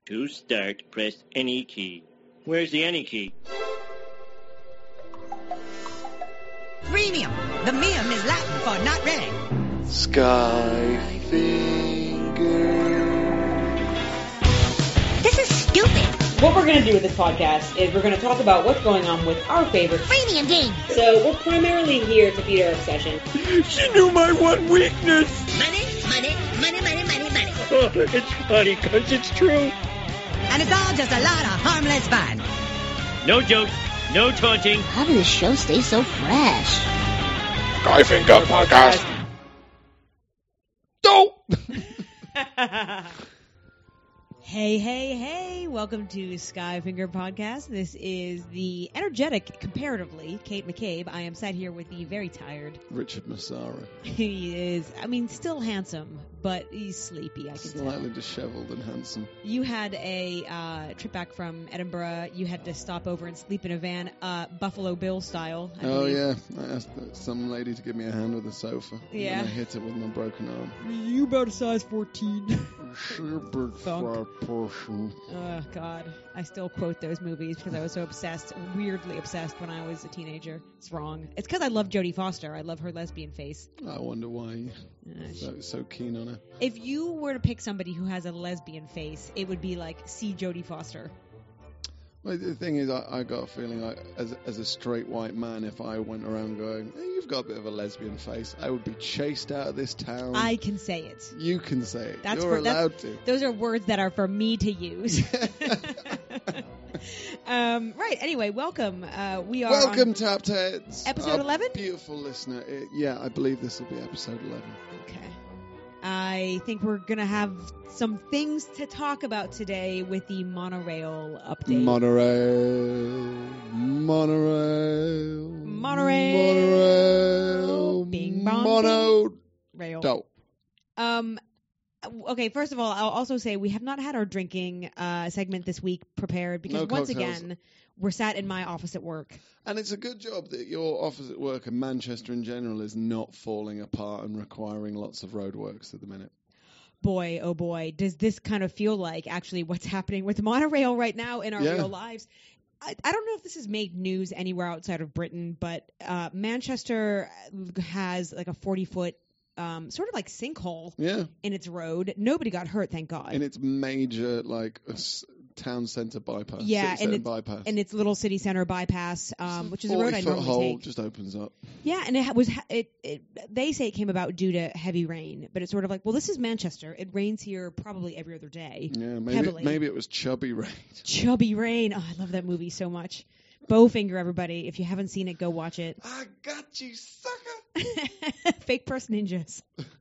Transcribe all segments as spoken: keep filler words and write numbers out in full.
To start, press any key. Where's the any key? Premium. The mium is Latin for not ready. Skyfinger. This is stupid. What we're going to do with this podcast is we're going to talk about what's going on with our favorite Premium game. So we're primarily here to feed our obsession. She knew my one weakness. Money, money, money, money, money, money. Oh, it's funny because it's true. And it's all just a lot of harmless fun. No jokes, no taunting. How does this show stay so fresh? Skyfinger Podcast. Dope. Hey, hey, hey, welcome to Skyfinger Podcast. This is the energetic, comparatively, Kate McCabe. I am sat here with the very tired Richard Massara. He is, I mean, still handsome, but he's sleepy, I can Slightly tell. disheveled and handsome. You had a uh, trip back from Edinburgh. You had to stop over and sleep in a van, uh, Buffalo Bill style, I Oh, believe. yeah. I asked some lady to give me a hand with the sofa. Yeah. And I hit it with my broken arm. You about a size fourteen. Sheer big Thunk. fat person. Oh, God. I still quote those movies because I was so obsessed, weirdly obsessed when I was a teenager. It's wrong. It's because I love Jodie Foster. I love her lesbian face. I wonder why you're Uh, so, so keen on her. If you were to pick somebody who has a lesbian face, it would be like, see Jodie Foster. Well, the thing is, I, I got a feeling like, as, as a straight white man, if I went around going, hey, you've got a bit of a lesbian face, I would be chased out of this town. I can say it. You can say it. That's You're for, that's, allowed to. Those are words that are for me to use. um, right. Anyway, welcome. Uh, we are Welcome, on Tapped Heads. episode Our eleven? Beautiful listener. It, yeah, I believe this will be episode eleven. Okay. I think we're going to have some things to talk about today with the monorail update. Monorail. Monorail. Monorail. Monorail. Bing bong. Mono. Rail. Dope. Um, okay, first of all, I'll also say we have not had our drinking uh, segment this week prepared because No once cocktails. again, we're sat in my office at work. And it's a good job that your office at work and Manchester in general is not falling apart and requiring lots of roadworks at the minute. Boy, oh boy, does this kind of feel like actually what's happening with monorail right now in our Yeah. real lives. I, I don't know if this has made news anywhere outside of Britain, but uh, Manchester has like a forty-foot um, sort of like sinkhole Yeah. in its road. Nobody got hurt, thank God. In its major, like, uh, s- town centre bypass. Yeah, city and centre it's, bypass. and its little city center bypass, um, which is a road I forty-foot normally hole take. just opens up. Yeah, and it ha- was ha- it, it. They say it came about due to heavy rain, but it's sort of like, well, this is Manchester. It rains here probably every other day. Yeah, maybe Heavily. maybe it was chubby rain. Chubby Rain. Oh, I love that movie so much. Bowfinger, everybody. If you haven't seen it, go watch it. I got you, sucker. Fake purse ninjas.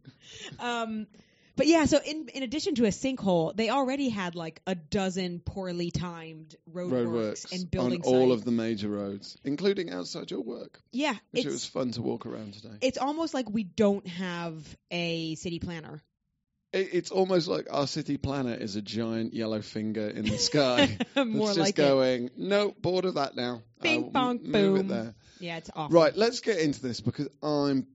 um, but yeah, so in in addition to a sinkhole, they already had like a dozen poorly timed roadworks Roadworks and building on all sites. of the major roads, including outside your work, Yeah, which it's it was fun to walk around today. it's almost like we don't have a city planner. It, it's almost like our city planner is a giant yellow finger in the sky. More it's just like it. going, no, bored of that now. Bing, I'll bong, m- move boom. it there. Yeah, it's awful. Right, let's get into this because I'm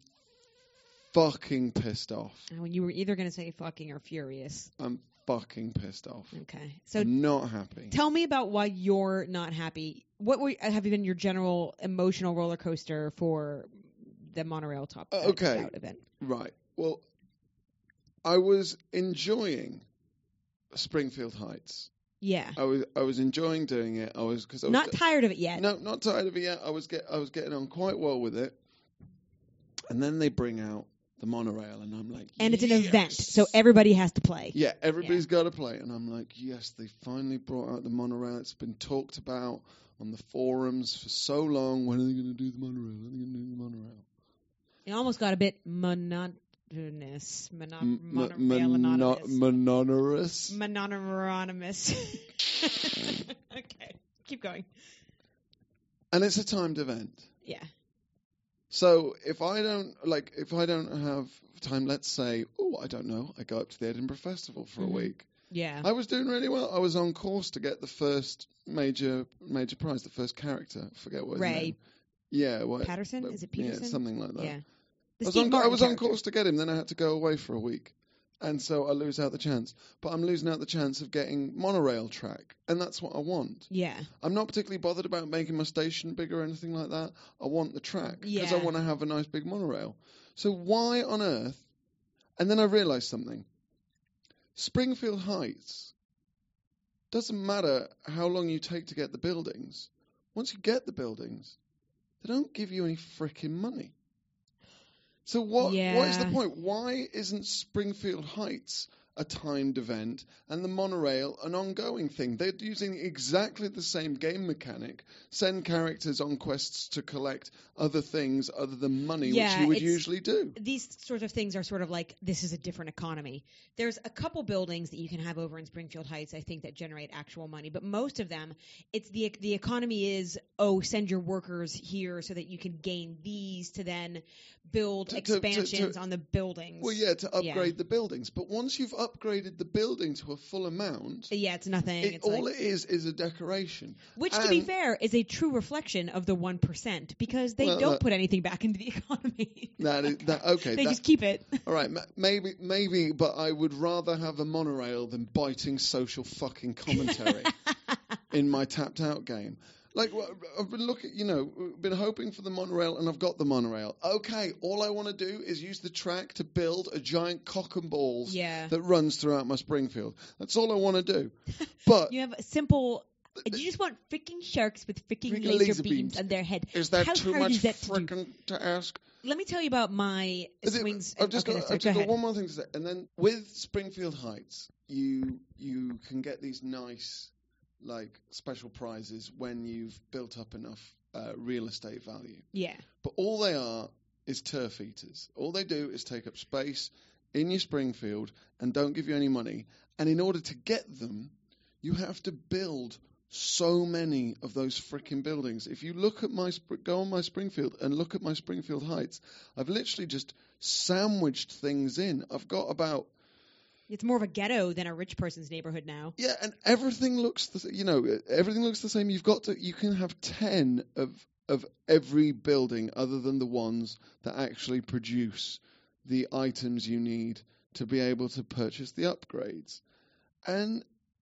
fucking pissed off. When you were either going to say fucking or furious. I'm fucking pissed off. Okay, so I'm not happy. tell me about why you're not happy. What were, have been your general emotional roller coaster for the monorail top Uh, uh, okay. Scout event? Right. Well, I was enjoying Springfield Heights. Yeah, I was I was enjoying doing it. I was because I was not get- tired of it yet. no, not tired of it yet. I was get I was getting on quite well with it. And then they bring out the monorail, and I'm like, And it's an yes! event, so everybody has to play. Yeah, everybody's got to play. And I'm like, yes, they finally brought out the monorail. It's been talked about on the forums for so long. When are they going to do the monorail? When are they going to do the monorail? It almost got a bit monotonous. Mono- M- monorail mono- anonymous. mononorous. Mononorous. Okay, keep going. And it's a timed event. Yeah. So if I don't like, if I don't have time, let's say, oh, I don't know, I go up to the Edinburgh Festival for Mhm. a week. Yeah. I was doing really well. I was on course to get the first major major prize, the first character. I forget what his Ray. name. Yeah, what, Patterson? Is it Yeah, Peterson? something like that. Yeah. I The was, Steve on, I Martin was on character. course to get him. Then I had to go away for a week, And so I lose out the chance. But I'm losing out the chance of getting monorail track. And that's what I want. Yeah. I'm not particularly bothered about making my station bigger or anything like that. I want the track. Because Yeah. I want to have a nice big monorail. So why on earth... And then I realised something. Springfield Heights, doesn't matter how long you take to get the buildings. Once you get the buildings, they don't give you any frickin' money. So what? Yeah. What is the point? Why isn't Springfield Heights a timed event and the monorail an ongoing thing? They're using exactly the same game mechanic. Send characters on quests to collect other things other than money, Yeah, which you would it's- usually do. These sort of things are sort of like, this is a different economy. There's a couple buildings that you can have over in Springfield Heights, I think, that generate actual money. But most of them, it's the the economy is, oh, send your workers here so that you can gain these to then build To- to- to- to- expansions on the buildings. Well, yeah, to Yeah. upgrade the buildings. But once you've upgraded the building to a full amount, Yeah, it's nothing. it, it's all like, it is is a decoration. which, to be And- fair, is a true reflection of the one percent because they Well, don't uh, put anything back into the economy. That is, that, okay, they that, just keep it. all right, ma- maybe, maybe, but I would rather have a monorail than biting social fucking commentary in my tapped out game. Like, wh- I've been looking, you know, been hoping for the monorail, and I've got the monorail. Okay, all I want to do is use the track to build a giant cock and balls Yeah. that runs throughout my Springfield. That's all I want to do. But You have a simple. You just want freaking sharks with freaking Freaking laser, laser beams, beams. on their head. is that How too hard much is that to do? frickin' to ask? Let me tell you about my Is it- swings. I've just okay, got, sorry, I've go just got ahead. one more thing to say, and then with Springfield Heights, you you can get these nice like special prizes when you've built up enough uh, real estate value. Yeah, But all they are is turf eaters. All they do is take up space in your Springfield and don't give you any money. And in order to get them, you have to build so many of those frickin' buildings. If you look at my Spr- go on my Springfield and look at my Springfield Heights, I've literally just sandwiched things in. I've got about it's more of a ghetto than a rich person's neighborhood now. yeah, and everything looks the you know everything looks the same. You've got to you can have ten of of every building other than the ones that actually produce the items you need to be able to purchase the upgrades. And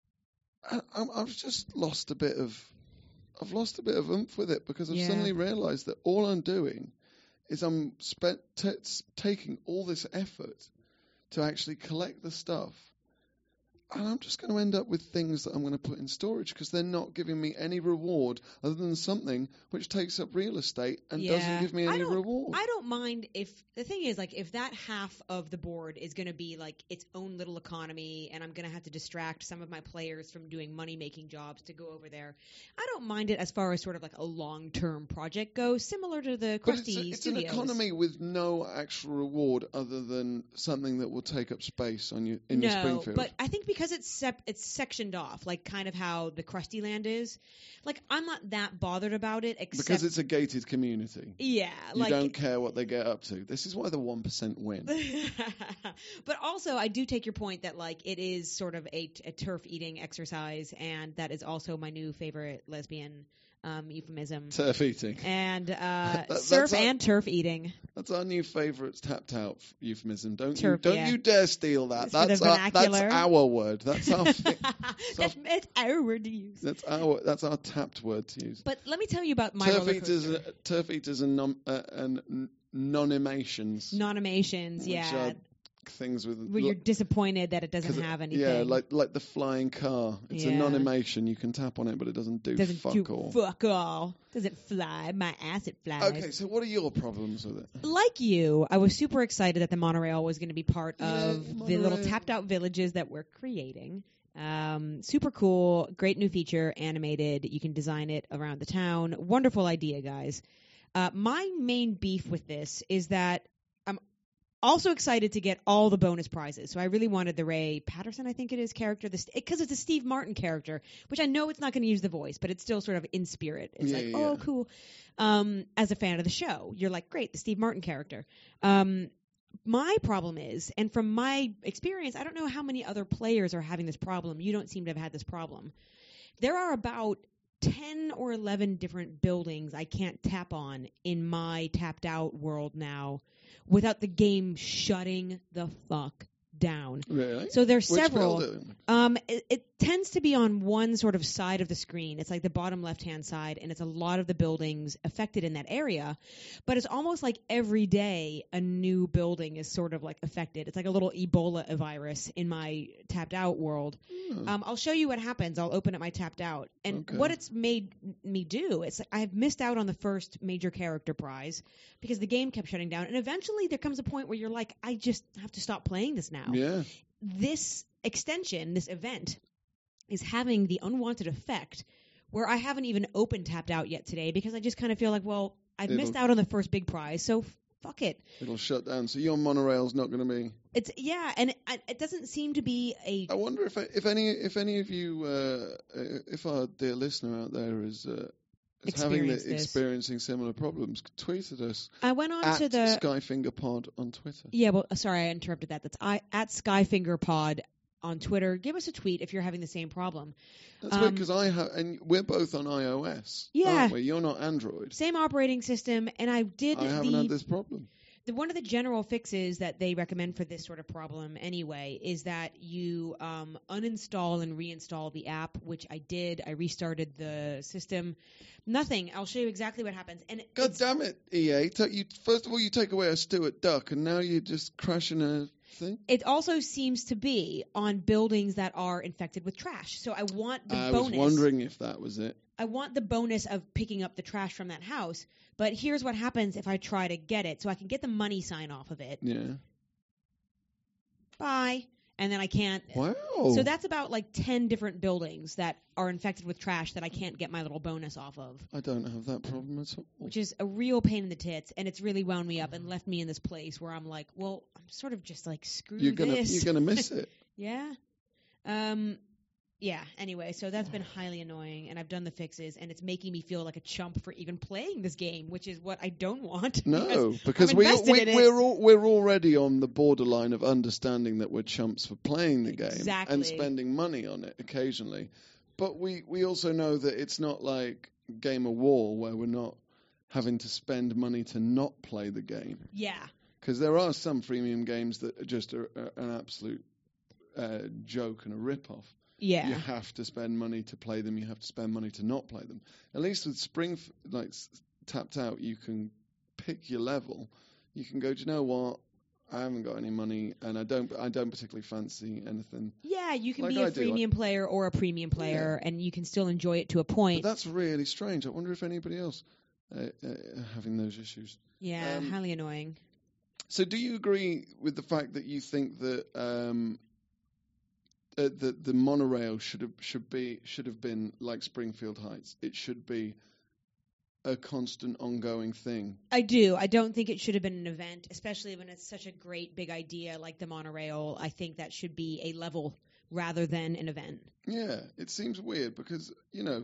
I, I'm, I've just lost a bit of I've lost a bit of oomph with it because I've Yeah. suddenly realised that all I'm doing is I'm spent t- taking all this effort to actually collect the stuff. And I'm just going to end up with things that I'm going to put in storage because they're not giving me any reward other than something which takes up real estate and Yeah. doesn't give me I any don't- reward. I don't mind if the thing is like if that half of the board is going to be like its own little economy, and I'm going to have to distract some of my players from doing money making jobs to go over there. I don't mind it as far as sort of like a long term project goes, similar to the But it's, Krusty a, it's an Studios. economy with no actual reward other than something that will take up space on you in no, your Springfield. but I think because it's sep- it's sectioned off, like kind of how the Krusty Land is. Like I'm not that bothered about it, except because it's a gated community. yeah, You like don't care what they get up to. This is why the one percent win. but also, I do take your point that like it is sort of a, a turf eating exercise, and that is also my new favorite lesbian um, euphemism. Turf eating. And uh, that's surf our- and turf eating. That's our new favourite tapped out euphemism. Don't Turf, you don't yeah. you dare steal that. It's for the That's our, that's vernacular. our word. That's our fi- that's, that's our word to use. that's our that's our tapped word to use. But let me tell you about my Turf roller eaters, coaster. uh, turf eaters, and non, uh, and n- non-emations. Non-animations, which yeah. are things with Where you're disappointed that it doesn't 'cause it- have anything. Yeah, like like the flying car. It's a Yeah. non-animation. You can tap on it, but it doesn't do doesn't fuck do all. fuck all. Doesn't fly. My ass it flies. Okay, so what are your problems with it? Like you, I was super excited that the monorail was going to be part Yay, of the little monorail. tapped out villages that we're creating. Um, super cool, great new feature, animated. You can design it around the town. Wonderful idea, guys. Uh, my main beef with this is that I'm also excited to get all the bonus prizes. So I really wanted the Ray Patterson, I think it is, character, because it's a Steve Martin character, which I know it's not going to use the voice, but it's still sort of in spirit. It's Yeah, like, yeah, oh, yeah. cool. Um, as a fan of the show, you're like, great, the Steve Martin character. Um, my problem is, and from my experience, I don't know how many other players are having this problem. You don't seem to have had this problem. There are about ten or eleven different buildings I can't tap on in my tapped out world now without the game shutting the fuck down. Really? So there's Which several. building? Um, it, it tends to be on one sort of side of the screen. It's like the bottom left-hand side, and it's a lot of the buildings affected in that area. But it's almost like every day a new building is sort of like affected. It's like a little Ebola virus in my tapped out world. Hmm. Um, I'll show you what happens. I'll open up my tapped out, and Okay. what it's made me do. It's like I've missed out on the first major character prize because the game kept shutting down, and eventually there comes a point where you're like, I just have to stop playing this now. Yeah. This extension, this event, is having the unwanted effect where I haven't even opened tapped out yet today because I just kind of feel like, well, I've It'll- missed out on the first big prize, so f- fuck it. It'll shut down. So your monorail's not going to be. It's yeah, and it, it doesn't seem to be a I wonder if if any if any of you uh, if our dear listener out there is uh, is having the, Experience this. experiencing similar problems, tweet at us I went on at to the SkyfingerPod on Twitter. yeah. Well, sorry, I interrupted that. That's I at SkyfingerPod on Twitter. Give us a tweet if you're having the same problem. That's weird Um, because I have, and we're both on iOS. Yeah. aren't we? You're not Android. Same operating system, and I did I haven't the had this problem. The, one of the general fixes that they recommend for this sort of problem anyway is that you um, uninstall and reinstall the app, which I did. I restarted the system. Nothing. I'll show you exactly what happens. And God it's- damn it, E A! Ta- you, first of all, you take away a Stuart Duck, and now you're just crashing a thing. it also seems to be on buildings that are infected with trash. So I want the I bonus. was wondering if that was it. I want the bonus of picking up the trash from that house. But here's what happens if I try to get it. So I can get the money sign off of it. Yeah. Bye. And then I can't. Wow. So that's about like ten different buildings that are infected with trash that I can't get my little bonus off of, I don't have that problem at all. which is a real pain in the tits, and it's really wound me up and left me in this place where I'm like, well, I'm sort of just like, screw You're gonna this. you're gonna miss it. Yeah. Um. Yeah. Anyway, so that's been highly annoying, and I've done the fixes, and it's making me feel like a chump for even playing this game, which is what I don't want. No, because because I'm we, invested we in it. we're all, we're already on the borderline of understanding that we're chumps for playing the game Exactly. and spending money on it occasionally. But we, we also know that it's not like Game of War where we're not having to spend money to not play the game. Yeah. Because there are some freemium games that are just a, a, an absolute uh, joke and a rip-off. Yeah. You have to spend money to play them. You have to spend money to not play them. At least with Spring, like s- tapped out, you can pick your level. You can go, do you know what? I haven't got any money, and I don't. I don't particularly fancy anything. Yeah, you can Like be a I do, freemium player or a premium player, and you can still enjoy it to a But point. that's really strange. I wonder if anybody else uh, uh, having those issues. Yeah, um, highly annoying. So, do you agree with the fact that you think that um, uh, that the monorail should have should be should have been like Springfield Heights? It should be a constant, ongoing thing. I do. I don't think it should have been an event, especially when it's such a great big idea like the monorail. I think that should be a level rather than an event. Yeah, it seems weird because, you know,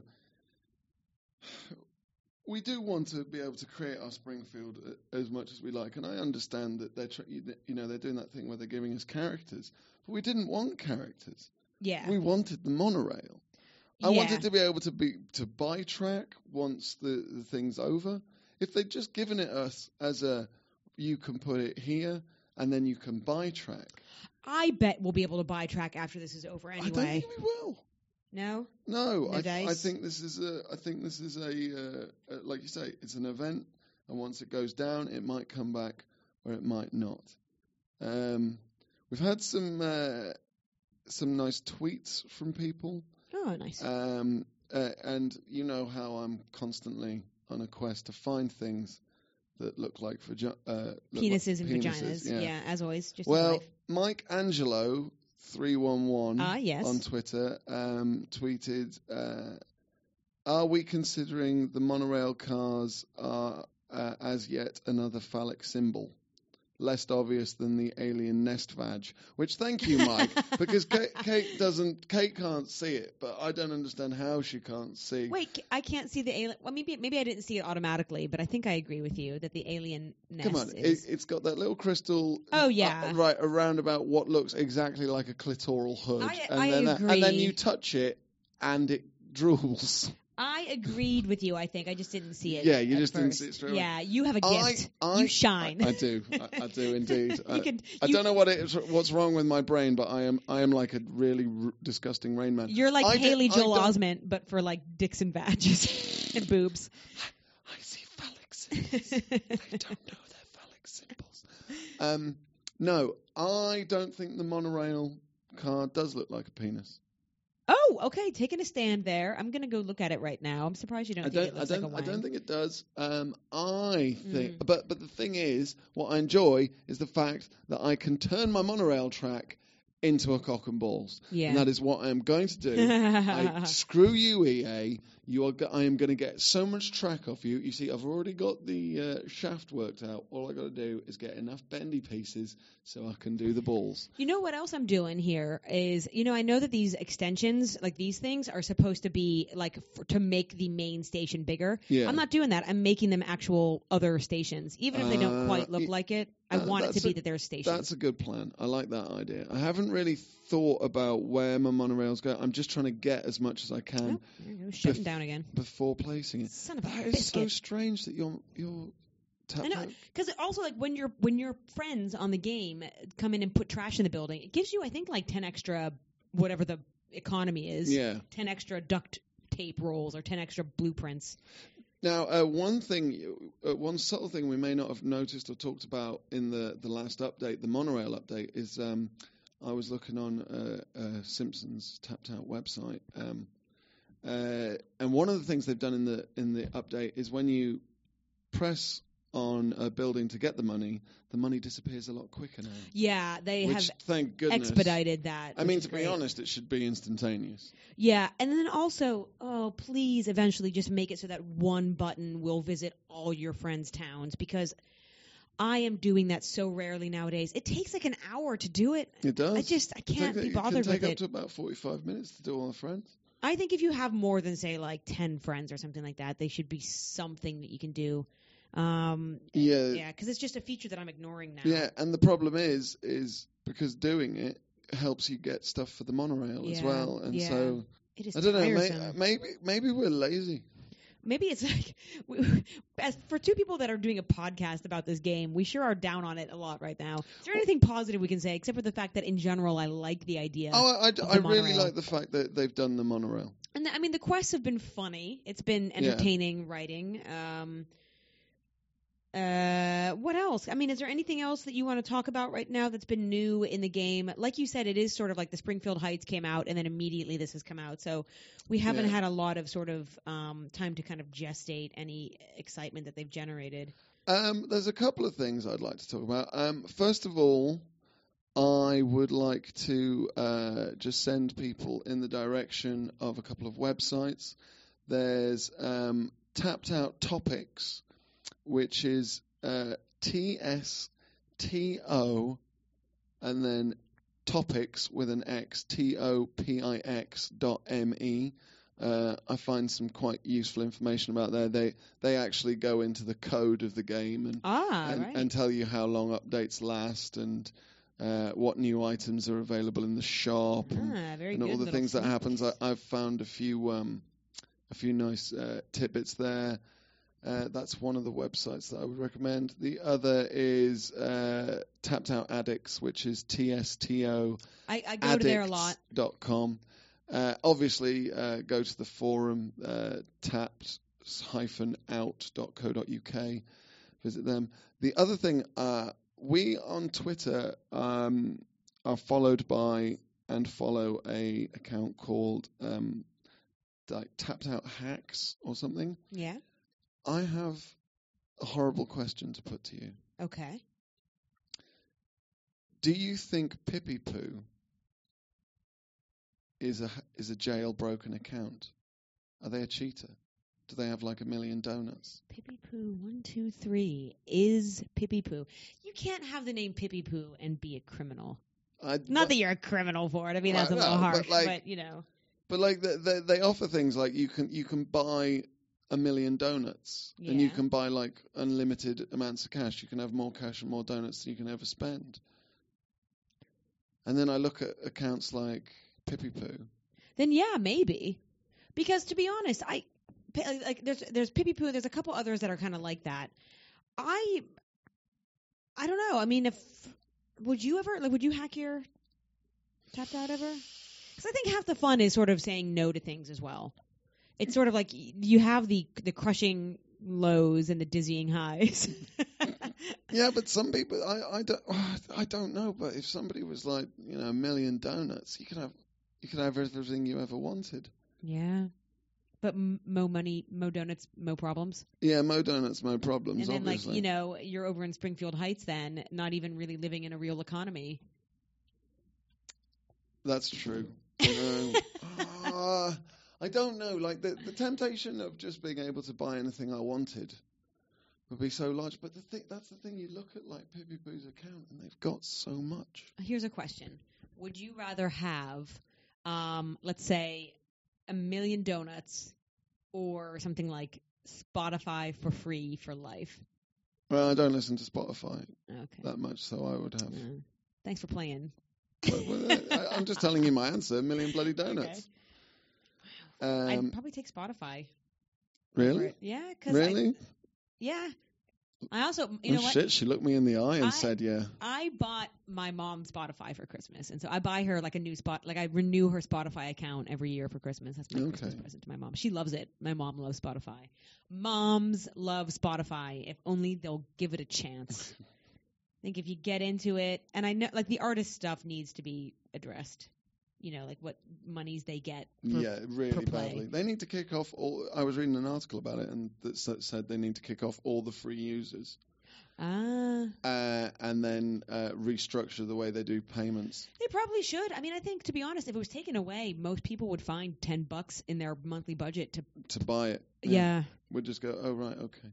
we do want to be able to create our Springfield a- as much as we like, and I understand that they're, tr- you know, they're doing that thing where they're giving us characters, but we didn't want characters. Yeah. We wanted the monorail. I Yeah. wanted to be able to be to buy track once the, the thing's over. If they'd just given it us as a, you can put it here and then you can buy track. I bet we'll be able to buy track after this is over I don't anyway. think we will. No? No, No I, th- I dice? think this is a. I think this is a. Uh, uh, like you say, it's an event, and once it goes down, it might come back, or it might not. Um, we've had some uh, some nice tweets from people, Oh, nice. um, uh, and you know how I'm constantly on a quest to find things that look like vagi- uh, look Penises like and penises, vaginas. Yeah. as always. Just Well, as life. Mike Angelo three one one Ah, yes. on Twitter um, tweeted, uh, "Are we considering the monorail cars are uh, as yet another phallic symbol, less obvious than the alien nest vag?" Which, thank you, Mike, because Kate, Kate doesn't, Kate can't see it, but I don't understand how she can't see. Wait, I can't see the alien. Well, maybe maybe I didn't see it automatically, but I think I agree with you that the alien nest Come on, is. it, it's got that little crystal. Oh, yeah. uh, right around about what looks exactly like a clitoral hood, I- and I then that- and then agree. you touch it, and it drools. I agreed with you, I think. I just didn't see it. Yeah, you at just didn't first. see it straight away. Yeah, you have a I, gift. I, you shine. I, I do. I, I do indeed. I, can, I you, don't know what it is, what's wrong with my brain, but I am I am like a really r- disgusting Rain Man. You're like I Haley did, Joel I don't- Osment, but for like dicks and badges and boobs. I see phallic symbols. I don't know their phallic symbols. Um, no, I don't think the monorail car does look like a penis. Oh, okay. Taking a stand there. I'm going to go look at it right now. I'm surprised you don't I think don't. it I looks don't. like a I wang. don't think it does. Um, I think, Mm. but but the thing is, what I enjoy is the fact that I can turn my monorail track into a cock and balls, Yeah. and that is what I am going to do. I, screw you, E A. You are. Go- I am going to get so much track off you. You see, I've already got the uh, shaft worked out. All I got to do is get enough bendy pieces so I can do the balls. You know what else I'm doing here is, you know, I know that these extensions, like these things, are supposed to be like f- to make the main station bigger. Yeah. I'm not doing that. I'm making them actual other stations, even if they don't Uh, quite look y- like it. I uh, want it to that's be a- that they're stations. That's a good plan. I like that idea. I haven't really thought about where my monorails go. I'm just trying to get as much as I can. Oh, there you go, shutting bef- down again. Before placing it. Son of a That is so biscuit. strange that you're you're tap I know, out. because also like when your when your friends on the game come in and put trash in the building, it gives you I think like ten extra whatever the economy is. Yeah. ten extra duct tape rolls or ten extra blueprints. Now, uh, one thing, uh, one subtle thing we may not have noticed or talked about in the, the last update, the monorail update, is um, I was looking on uh, uh, Simpsons Tapped Out website, um, uh, and one of the things they've done in the in the update is when you press on a building to get the money, the money disappears a lot quicker now. Yeah, they Which, have thank goodness, expedited that. I which mean, is to great. be honest, it should be instantaneous. Yeah, and then also, oh, please eventually just make it so that one button will visit all your friends' towns because I am doing that so rarely nowadays. It takes like an hour to do it. It does. I just I It can't take- be it bothered can take with up it. to about forty-five minutes to do all the friends. I think if you have more than say like ten friends or something like that, they should be something that you can do. Um, Yeah. yeah, because it's just a feature that I'm ignoring now. Yeah, and the problem is, is because doing it helps you get stuff for the monorail as Yeah, well, and yeah. so It is I don't know. May, tiresome. maybe maybe we're lazy. Maybe it's like we, as for two people that are doing a podcast about this game, we sure are down on it a lot right now. Is there anything positive we can say except for the fact that in general I like the idea? Oh, I, I, of I the really monorail. like the fact that they've done the monorail. And the, I mean the quests have been funny. It's been entertaining writing. Um, uh, what else? I mean, is there anything else that you want to talk about right now that's been new in the game? Like you said, it is sort of like the Springfield Heights came out and then immediately this has come out. So we haven't Yeah. had a lot of sort of um, time to kind of gestate any excitement that they've generated. Um, there's a couple of things I'd like to talk about. Um, first of all, I would like to uh, just send people in the direction of a couple of websites. There's um, Tapped Out Topics, which is uh, T S T O and then Topics with an X, T O P I X dot M E. Uh, I find some quite useful information about there. They they actually go into the code of the game and Ah, and, right. and tell you how long updates last and uh, what new items are available in the shop and, ah, very and good. all the little things that sneak happens. I, peeks. I've found a few um, a few nice uh, tidbits there. Uh, that's one of the websites that I would recommend. The other is uh, Tapped Out Addicts, which is T S T O I, I go to there a lot. dot com. Uh, obviously, uh, go to the forum, uh, tapped dash out dot co dot uk. Visit them. The other thing, uh, we on Twitter um, are followed by and follow a account called um, like Tapped Out Hacks or something. Yeah. I have a horrible question to put to you. Okay. Do you think Pippi Poo is a is a jailbroken account? Are they a cheater? Do they have like a million donuts? Pippi Poo, one, two, three. Is Pippi Poo. You can't have the name Pippi Poo and be a criminal. I, Not but, that you're a criminal for it. I mean, Well, that's a no, little but, harsh, but, like- you know. but like they, they, they offer things like you can you can buy a million donuts and you Yeah. can buy like unlimited amounts of cash. You can have more cash and more donuts than you can ever spend. And then I look at accounts like Pippi Poo. Then yeah, maybe. Because to be honest, I pa- like there's there's Pippi Poo. There's a couple others that are kind of like that. I I don't know. I mean, if would you ever like would you hack your Tapped Out ever? Because I think half the fun is sort of saying no to things as well. It's sort of like y- you have the the crushing lows and the dizzying highs. Yeah, but some people, I, I don't, I don't know. But if somebody was like, you know, a million donuts, you could have, you could have everything you ever wanted. Yeah, but m- mo money, mo donuts, mo problems. Yeah, mo donuts, mo problems. And then, obviously. like you know, you're over in Springfield Heights, then not even really living in a real economy. That's true. You know, uh, I don't know. Like the the temptation of just being able to buy anything I wanted would be so large. But the thing, that's the thing. You look at like Pippi Poo's account, and they've got so much. Here's a question: would you rather have, um, let's say, a million donuts, or something like Spotify for free for life? Well, I don't listen to Spotify Okay. that much, so I would have. Mm. Thanks for playing. But, well, I, I'm just telling you my answer. A million bloody donuts. Okay. Um, I'd probably take Spotify. really? It. Yeah, cause Really? I, yeah. I also, you oh know what? shit! She looked me in the eye and I- said, "Yeah." I bought my mom Spotify for Christmas, and so I buy her like a new spot. Like I renew her Spotify account every year for Christmas. That's my Okay. Christmas present to my mom. She loves it. My mom loves Spotify. Moms love Spotify. If only they'll give it a chance. I think if you get into it, and I know like the artist stuff needs to be addressed. You know, like what monies they get. For, Yeah, really per play. badly. They need to kick off all. I was reading an article about it, and that sa- said they need to kick off all the free users, Ah. uh, and then uh, restructure the way they do payments. They probably should. I mean, I think to be honest, if it was taken away, most people would find ten bucks in their monthly budget to. To buy it, Yeah. we'd just go, oh right, okay.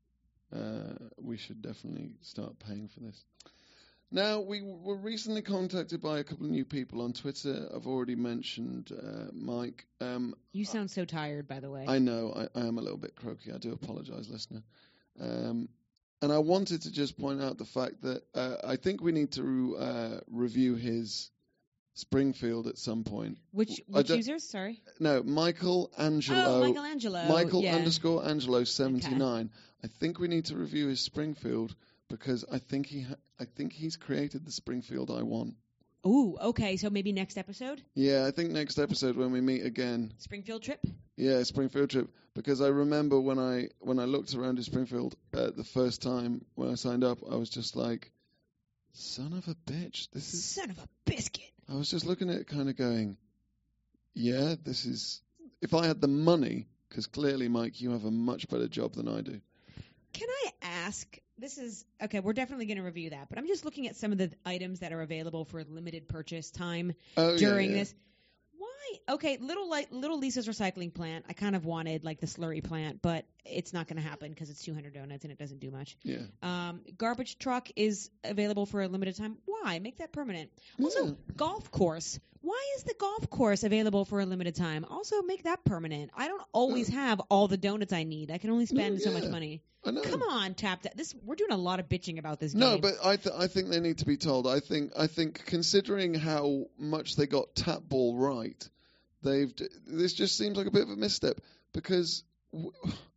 Uh, we should definitely start paying for this. Now, we were recently contacted by a couple of new people on Twitter. I've already mentioned uh, Mike. Um, You sound so tired, by the way. I know I, I am a little bit croaky. I do apologise, listener. Um, and I wanted to just point out the fact that uh, I think we need to uh, review his Springfield at some point. which I which don't- users? Sorry. No, Michael Angelo. Oh, Michelangelo. Michael yeah. underscore Angelo seventy-nine. I think we need to review his Springfield because I think he ha- I think he's created the Springfield I want. Ooh, okay. So maybe next episode, Yeah, I think next episode when we meet again. Springfield trip. Yeah, Springfield trip. Because I remember when I when I looked around in Springfield uh, the first time when I signed up, I was just like, son of a bitch. This is. Son of a biscuit. I was just looking at it kind of going, yeah, this is. If I had the money, because clearly, Mike, you have a much better job than I do. Can I ask? This is okay. We're definitely going to review that, but I'm just looking at some of the items that are available for limited purchase time Oh, yeah, during yeah. this. Why? Okay, little like little Lisa's recycling plant. I kind of wanted like the slurry plant, but it's not going to happen because it's two hundred donuts and it doesn't do much. Yeah. Um, garbage truck is available for a limited time. Why? Make that permanent. Also, Yeah. golf course. Why is the golf course available for a limited time? Also, make that permanent. I don't always have all the donuts I need. I can only spend so much yeah. money. I know. Come on, tap that. This we're doing a lot of bitching about this game. No, but I th- I think they need to be told. I think I think considering how much they got tap ball right, they've d- this just seems like a bit of a misstep because w-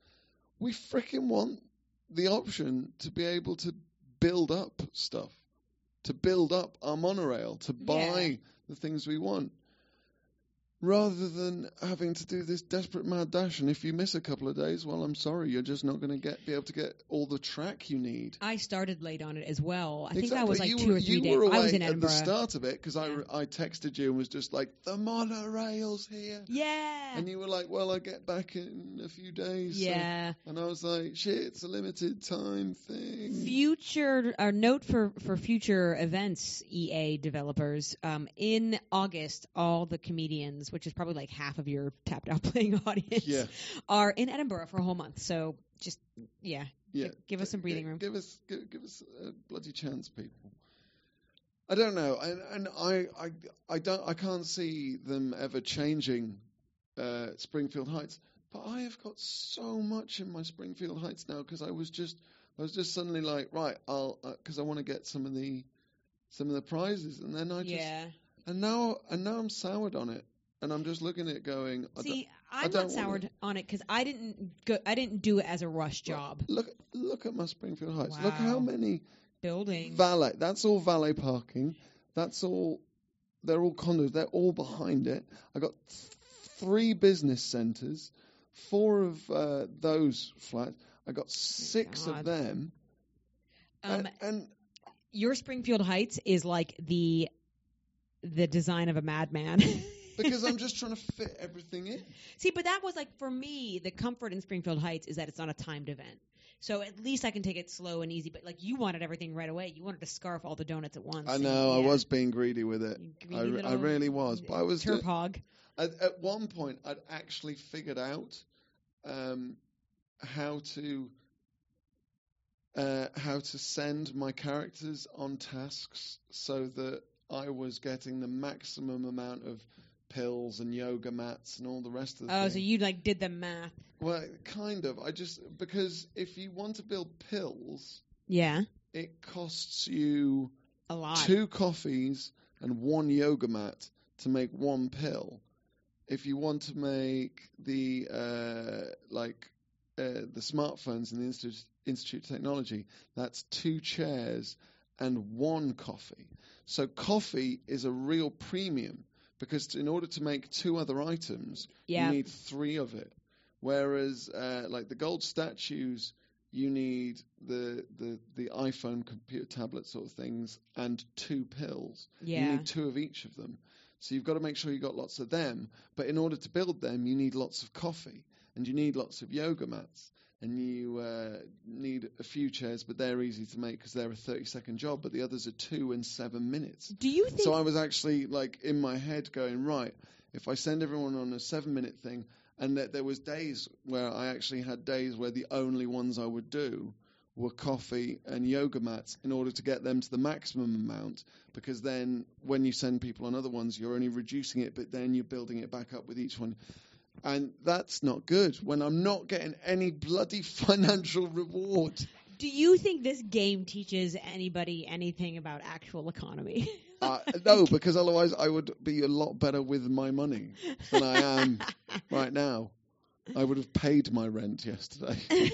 we freaking want the option to be able to build up stuff, to build up our monorail, to buy Yeah. the things we want. Rather than having to do this desperate mad dash, and if you miss a couple of days, well, I'm sorry, you're just not going to get be able to get all the track you need. I started late on it as well. I think Exactly. that was like you two were, or three you days. were away I was in at Edinburgh. the start of it because Yeah. I, I texted you and was just like, the monorail's here. Yeah. And you were like, well, I get back in a few days. so- yeah. And I was like, shit, it's a limited time thing. Future or note for, for future events, E A developers. Um, in August, all the comedians, which is probably like half of your tapped out playing audience, Yeah. are in Edinburgh for a whole month. So just yeah, Yeah. Give, give us some breathing G- room. Give us, give, give us a bloody chance, people. I don't know, and, and I, I, I don't, I can't see them ever changing uh, Springfield Heights. But I have got so much in my Springfield Heights now because I was just, I was just suddenly like, right, I'll, because uh, I want to get some of the, some of the prizes, and then I just, Yeah. and now, and now I'm soured on it. and I'm just looking at it going. I See, I I'm don't not soured wanna- on it because I didn't go. I didn't do it as a rush job. Look, look at my Springfield Heights. Look how Wow. many Building. valet. That's all valet parking. That's all. They're all condos. They're all behind it. I got th- three business centres, four of uh, those flats. I got six God. of them. um, and, and your Springfield Heights is like the the design of a madman. because I'm just trying to fit everything in. See, but that was like for me, the comfort in Springfield Heights is that it's not a timed event. So at least I can take it slow and easy. But like you wanted everything right away. You wanted to scarf all the donuts at once. I and, know I yeah. was being greedy with it. You I, greedy re- I little really was. But I was turp just, hog. at, at one point I'd actually figured out um, how to uh, how to send my characters on tasks so that I was getting the maximum amount of pills and yoga mats and all the rest of the Oh, thing. so you like did the math. Well, kind of. I just because if you want to build pills, Yeah, it costs you a lot. two coffees and one yoga mat to make one pill. If you want to make the uh, like uh, the smartphones in the Institute, Institute of Technology, that's two chairs and one coffee. So coffee is a real premium because in order to make two other items, Yeah. you need three of it. Whereas uh, like the gold statues, you need the, the the iPhone computer tablet sort of things and two pills. Yeah. You need two of each of them. So you've got to make sure you've got lots of them. But in order to build them, you need lots of coffee and you need lots of yoga mats. And you uh, need a few chairs, but they're easy to make because they're a thirty-second job. But the others are two and seven minutes. Do you think? So I was actually like in my head going, right, if I send everyone on a seven-minute thing, and that there was days where I actually had days where the only ones I would do were coffee and yoga mats in order to get them to the maximum amount, because then when you send people on other ones, you're only reducing it, but then you're building it back up with each one. And that's not good when I'm not getting any bloody financial reward. Do you think this game teaches anybody anything about actual economy? Uh, no, because otherwise I would be a lot better with my money than I am right now. I would have paid my rent yesterday.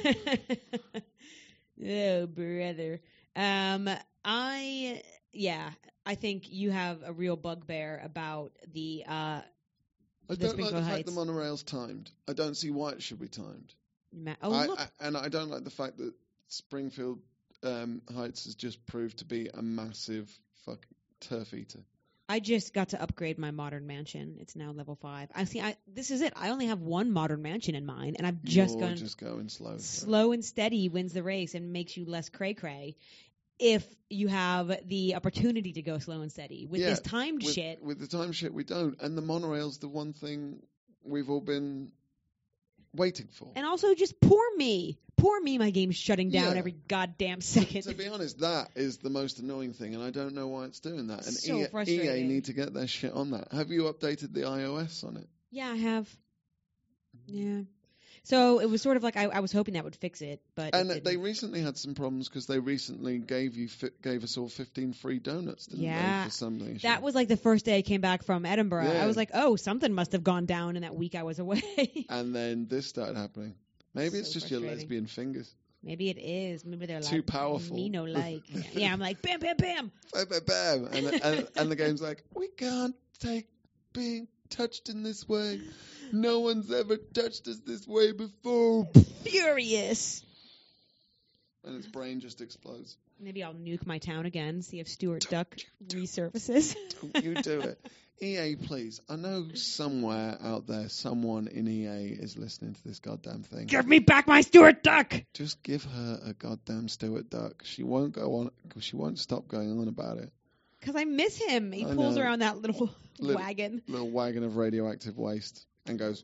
Oh, brother. Um, I yeah, I think you have a real bugbear about the uh, I the don't like Springfield the fact Heights. the monorail's timed. I don't see why it should be timed. Ma- oh, I, look. I, and I don't like the fact that Springfield um, Heights has just proved to be a massive fucking turf eater. I just got to upgrade my modern mansion. It's now level five. I see. I this is it. I only have one modern mansion in mind, and I've just You're gone just going slow. so. slow and steady wins the race and makes you less cray cray. If you have the opportunity to go slow and steady with Yeah, this timed with, shit, With the time shit, we don't. And the monorail's the one thing we've all been waiting for. and also just poor me, poor me. My game's shutting down Yeah. every goddamn second. To be honest, that is the most annoying thing, and I don't know why it's doing that. And So E A, frustrating. E A need to get their shit on that. Have you updated the iOS on it? Yeah, I have. Yeah. So it was sort of like I, I was hoping that would fix it, but And it didn't. they recently had some problems because they recently gave you fi- gave us all fifteen free donuts, didn't Yeah. they? For something. That was like the first day I came back from Edinburgh. Yeah. I was like, oh, something must have gone down in that week I was away. And then this started happening. Maybe it's So just your frustrating. lesbian fingers. Maybe it is. Maybe they're Too like powerful. Me no like. Yeah, I'm like bam, bam, bam. Bam, bam, bam. And, and, and the game's like, we can't take being touched in this way. No one's ever touched us this way before. Furious. And its brain just explodes. Maybe I'll nuke my town again. See if Stuart Duck resurfaces. Don't you do it. E A, please. I know somewhere out there, someone in E A is listening to this goddamn thing. Give me back my Stuart Duck. Just give her a goddamn Stuart Duck. She won't go on. She won't stop going on about it. Because I miss him. He I pulls know. around that little Little- wagon. Little wagon of radioactive waste and goes.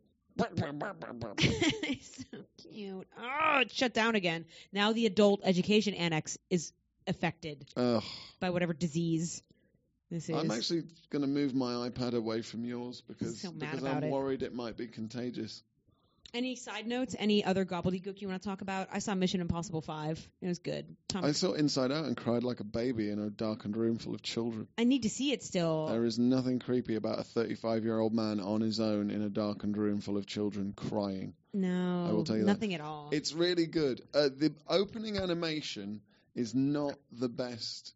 He's so cute. Oh, it's shut down again. Now the adult education annex is affected Ugh. by whatever disease this is. I'm actually going to move my iPad away from yours because So mad because about I'm it. worried it might be contagious. Any side notes? Any other gobbledygook you want to talk about? I saw Mission Impossible five. It was good. Tom, I saw Inside Out and cried like a baby in a darkened room full of children. I need to see it still. There is nothing creepy about a thirty-five-year-old man on his own in a darkened room full of children crying. No, I will tell you nothing that. at all. It's really good. Uh, the opening animation is not the best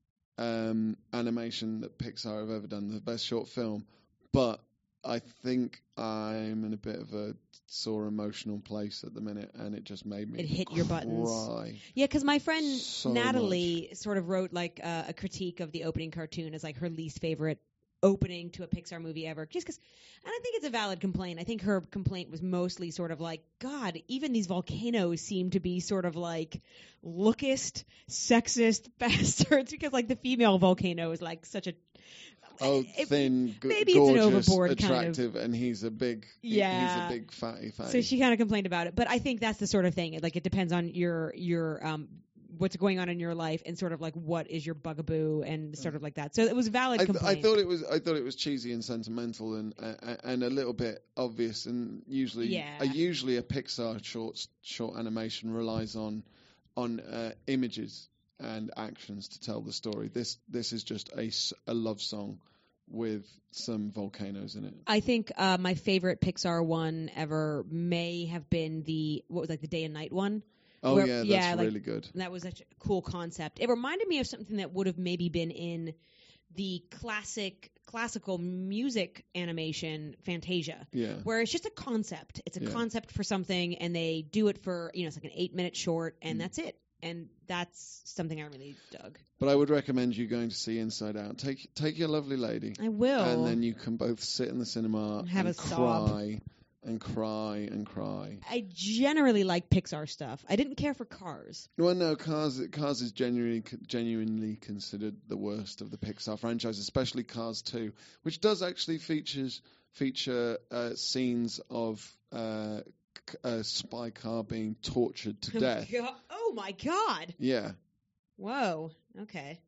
um, animation that Pixar have ever done, the best short film, but I think I'm in a bit of a sore emotional place at the minute, and it just made me It hit cry. your buttons. Yeah, because my friend So Natalie sort of wrote like uh, a critique of the opening cartoon as like her least favorite opening to a Pixar movie ever. Just because, and I think it's a valid complaint. I think her complaint was mostly sort of like, God, even these volcanoes seem to be sort of like lookist, sexist bastards. Because like the female volcano is like such a Oh, it- thin, g- maybe it's an gorgeous, overboard kind of- attractive, and he's a big, he- Yeah. he's a big fatty fatty. So she kind of complained about it, but I think that's the sort of thing. Like it depends on your your um what's going on in your life and sort of like what is your bugaboo and sort of like that. So it was a valid I, th- complaint. I thought it was, I thought it was cheesy and sentimental and uh, and a little bit obvious. And usually, Yeah. uh, usually a Pixar short short animation relies on on uh, images and actions to tell the story. This this is just a, s- a love song with some volcanoes in it. I think uh, my favorite Pixar one ever may have been the what was like the day and night one. Oh Where- yeah, that's yeah, like- really good. And that was such a cool concept. It reminded me of something that would have maybe been in the classic classical music animation Fantasia, Yeah. where it's just a concept. It's a Yeah. concept for something, and they do it for you know it's like an eight minute short, and Mm. that's it. And that's something I really dug. But I would recommend you going to see Inside Out. Take take your lovely lady, I will. and then you can both sit in the cinema Have and a sob. cry and cry and cry. I generally like Pixar stuff. I didn't care for Cars. Well, no, Cars Cars is genuinely genuinely considered the worst of the Pixar franchise, especially Cars two, which does actually features feature uh, scenes of uh, c- a spy car being tortured to death. Oh my god! Yeah, Whoa. Okay.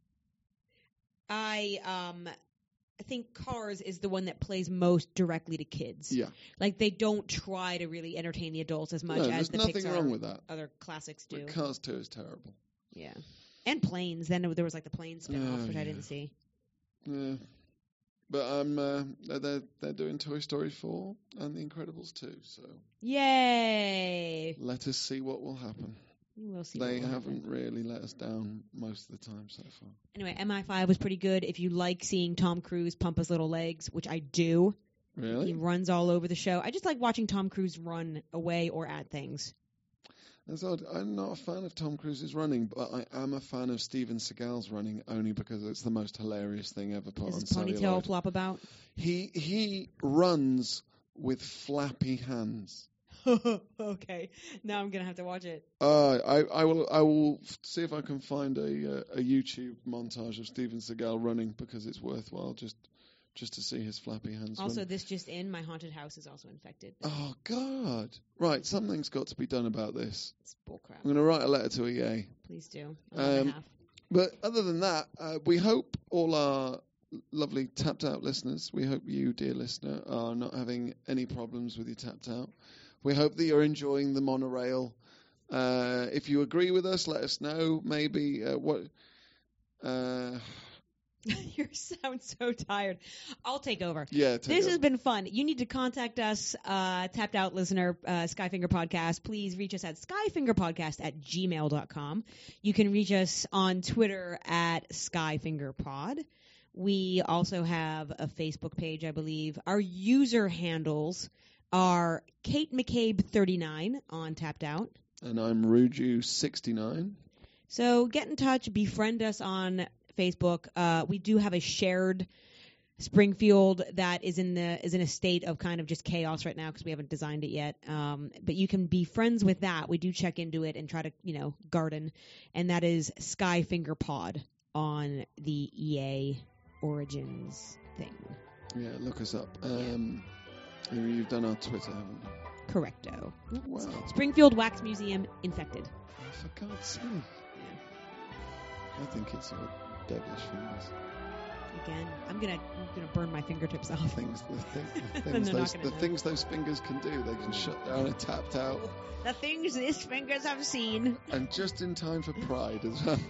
I um, I think Cars is the one that plays most directly to kids. yeah. Like they don't try to really entertain the adults as much No, as there's the nothing Pixar wrong with that. other classics do. But Cars two is terrible. Yeah. And Planes. Then there was like the Planes spin-off, Oh, which I yeah. didn't see. Yeah. But I'm uh, they're- they're they're doing Toy Story four and The Incredibles two, so Yay! let us see what will happen. We'll see. They what will haven't happen. really let us down most of the time so far. Anyway, M I five was pretty good. If you like seeing Tom Cruise pump his little legs, which I do, he Really? runs all over the show. I just like watching Tom Cruise run away or at things. That's odd. I'm not a fan of Tom Cruise's running, but I am a fan of Steven Seagal's running only because it's the most hilarious thing ever put Does on his ponytail celluloid. flop about? He he runs with flappy hands. Okay, now I'm gonna have to watch it. Uh, I I will I will f- see if I can find a uh, a YouTube montage of Steven Seagal running because it's worthwhile just just to see his flappy hands. Also, running. this just in: my haunted house is also infected. Oh God! Right, something's got to be done about this. It's bullcrap. I'm going to write a letter to E A. Please do. On my Um, behalf. But other than that, uh, we hope all our lovely tapped out listeners, we hope you, dear listener, are not having any problems with your tapped out. We hope that you're enjoying the monorail. Uh, if you agree with us, let us know. Maybe uh, what. Uh, You sound so tired. I'll take over. yeah, take This over. has been fun. You need to contact us, uh, Tapped Out Listener, uh, Skyfinger Podcast. Please reach us at skyfingerpodcast at gmail dot com. You can reach us on Twitter at skyfingerpod. We also have a Facebook page, I believe. Our user handles are Kate McCabe thirty-nine on Tapped Out. And I'm Ruju sixty-nine. So get in touch, befriend us on Facebook. Uh, we do have a shared Springfield that is in the is in a state of kind of just chaos right now because we haven't designed it yet. Um, but you can be friends with that. We do check into it and try to you know garden, and that is Skyfinger Pod on the E A Origins thing. Yeah, look us up. Um, You've done our Twitter, haven't you? Correcto. Wow. Springfield Wax Museum infected. Oh, for God's sake. I think it's a devilish thing. this. again. I'm gonna I'm gonna burn my fingertips off. Things, the, thing, the And things, they're not those, gonna the know. things those fingers can do. They can shut down a tapped out, The things these fingers have seen. and just in time for Pride as well.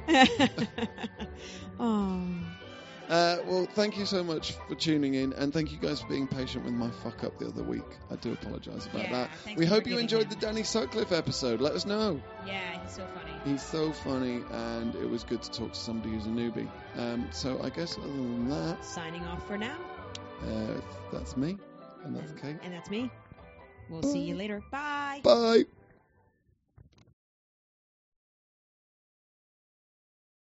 Oh. Uh, well, thank you so much for tuning in, and thank you guys for being patient with my fuck up the other week. I do apologise about Yeah, that. thanks We for hope you forgiving enjoyed him. the Danny Sutcliffe episode. Let us know. Yeah, he's so funny. He's so funny, and it was good to talk to somebody who's a newbie. Um, so I guess other than that, Signing off for now. uh, that's me, and that's and, Kate. and that's me. We'll see you later. Bye. Bye.